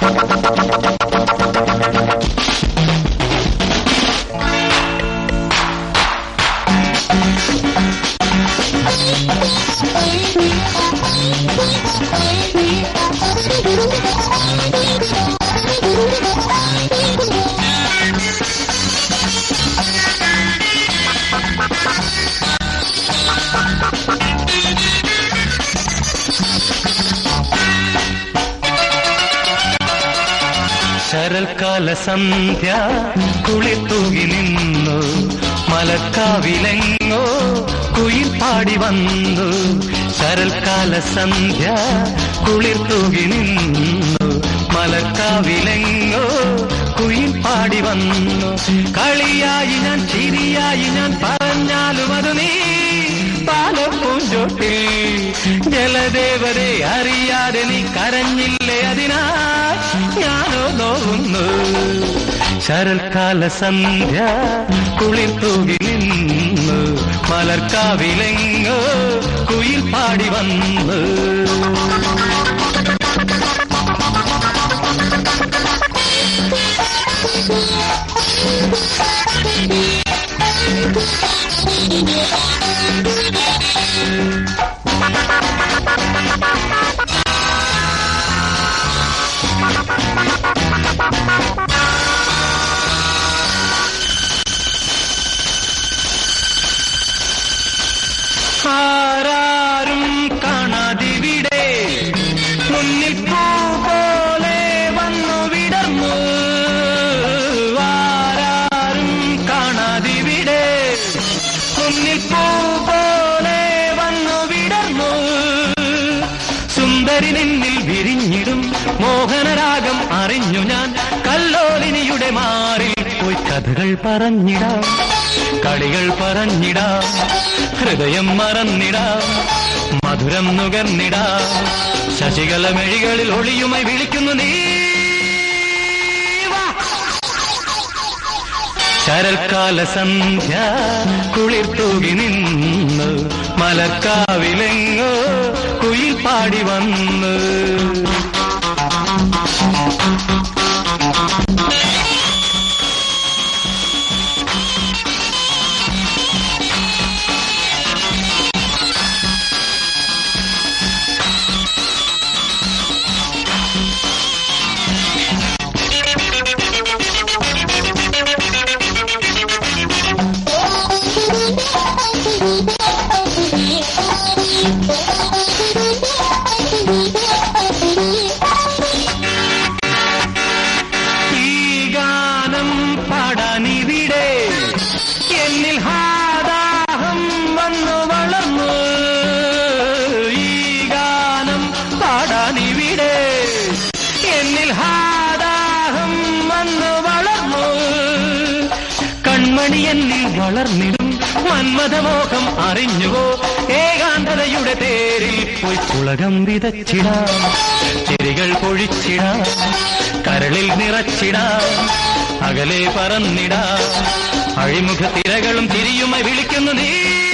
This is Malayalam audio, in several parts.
ശരൽക്കാല സന്ധ്യ കുളിത്തൂകി നിന്നു, മലക്കാവിലെങ്ങോ കുയിൽ പാടി വന്നു. ശരൽക്കാല സന്ധ്യ കുളിർത്തൂകി നിന്നു, മലക്കാവിലെങ്ങോ കുയിൽ പാടി വന്നു. കളിയായി ഞാൻ ചിരിയായി ഞാൻ പറഞ്ഞാലും അത് നീ പാലപ്പൂഞ്ചോട്ടിൽ. ജലദേവരെ അറിയാതെ നീ കരഞ്ഞില്ലേ, അതിനാൽ ഞാനോ നോവുന്നു. ശരൽക്കാല സന്ധ്യ കുളിർത്തൂകി നിന്നു, മലർക്കാവിലെങ്ങോ കുയിൽ പാടി വന്നു. ആരാരും കാണാതിവിടെ മുന്നിൽ പൂ പോലെ വന്നു വിടർന്നു. ആരാരും കാണാതിവിടെ മുന്നിൽ പൂ പോലെ വന്നു വിടർന്നു. സുന്ദരി നിന്നിൽ വിരിഞ്ഞിടും മോഹനരാഗം അറിഞ്ഞു ഞാൻ. കല്ലോലിനിയുടെ മാറിൽ പോയി കഥകൾ പറഞ്ഞിടാം, കളികൾ പറഞ്ഞിടാം, ഹൃദയം മറന്നിടാം, മധുരം നുകർന്നിടാം. ശശികല മെഴികളിൽ ഒളിയുമായി വിളിക്കുന്നു നീ. ശരൽക്കാല സന്ധ്യ കുളിർത്തൂകി നിന്നു, മലർക്കാവിലെങ്ങോ കുയിൽ പാടി വന്നു. ഈ ഗാനം പാടാനിവിടെ എന്നിൽ ഹാദാഹം വന്നു വളർന്നു. ഈ ഗാനം പാടാനിവിടെ എന്നിൽ ഹാദാഹം വന്നു വളർന്നു. കൺമണി എന്നിൽ വളർന്നിടും മന്മഥമോഹം അറിഞ്ഞുവോ. ഏകാന്തതയുടെ തേരിൽ പോയി പുളകം വിതച്ചിടാം, ചിരികൾ പൊഴിച്ചിടാം, കരളിൽ നിറച്ചിടാം, അകലെ പറന്നിടാം. അഴിമുഖ തിരകളും തിരിയുമായി വിളിക്കുന്നു നീ.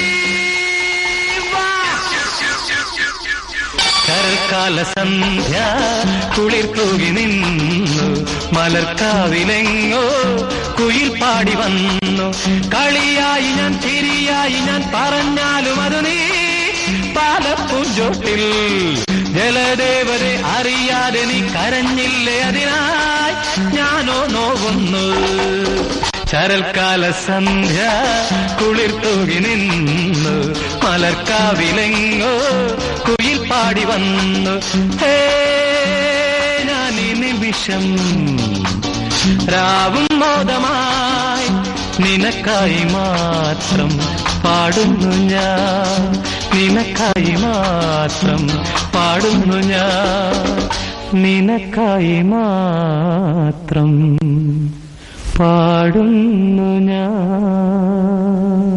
ശരൽക്കാല സന്ധ്യ കുളിർത്തൂകി നിന്നു, മലർക്കാവിലെങ്ങോ കുയിൽ പാടി വന്നു. കളിയായി ഞാൻ ചിരിയായി ഞാൻ പറഞ്ഞാലും അത് നീ പാലപ്പൂഞ്ചോട്ടിൽ. ജലദേവരെ അറിയാതെ നീ കരഞ്ഞില്ലേ, അതിനായി ഞാനോ നോവുന്നു. ശരൽക്കാല സന്ധ്യ കുളിർത്തൂകി നിന്നു, മലർക്കാവിലെങ്ങോ കുയിൽ പാടി വന്നു. ഹേ ഞാനീ നിമിഷം രാവും മോദമായി നിനക്കായി മാത്രം പാടുന്നു ഞാൻ. നിനക്കായി മാത്രം പാടുന്നു ഞാൻ. നിനക്കായി മാത്രം പാടുന്നു ഞാൻ.